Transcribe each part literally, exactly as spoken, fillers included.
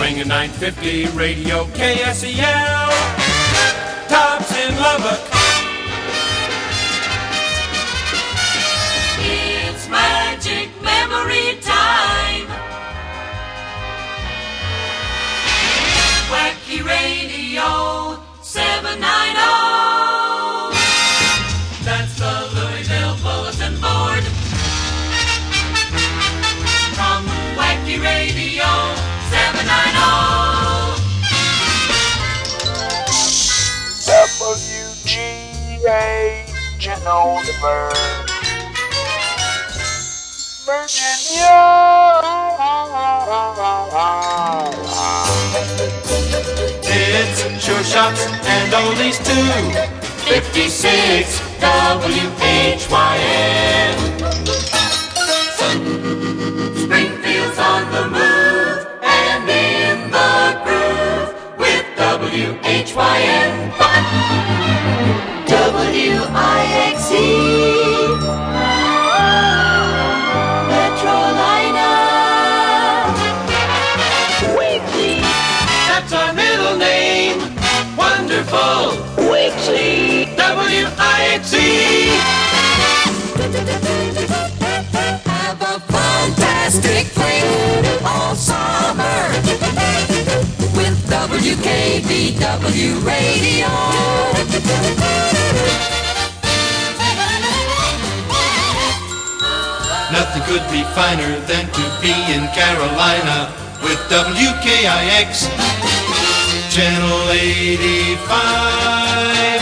Swinging nine fifty radio K S E L. Tops in Lubbock. It's magic memory time. Wacky Radio seven ninety. That's the Louisville Bulletin Board. From Wacky Radio seven ninety. W G A, Genoa, Virginia. It's Sure Shots and Oldies too. fifty-six W H Y N. Springfield's on the move and in the groove with W H Y N fun. W I X E Petrolina Weekly. That's our middle name. Wonderful. Weekly. W I X E. Have a fantastic break all summer with W K B W Radio. Nothing could be finer than to be in Carolina with W K I X Channel eighty-five.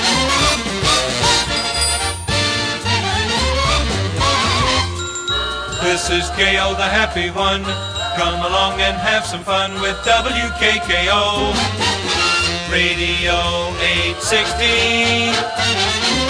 This is K O, the happy one. Come along and have some fun with W K K O Radio eight sixty.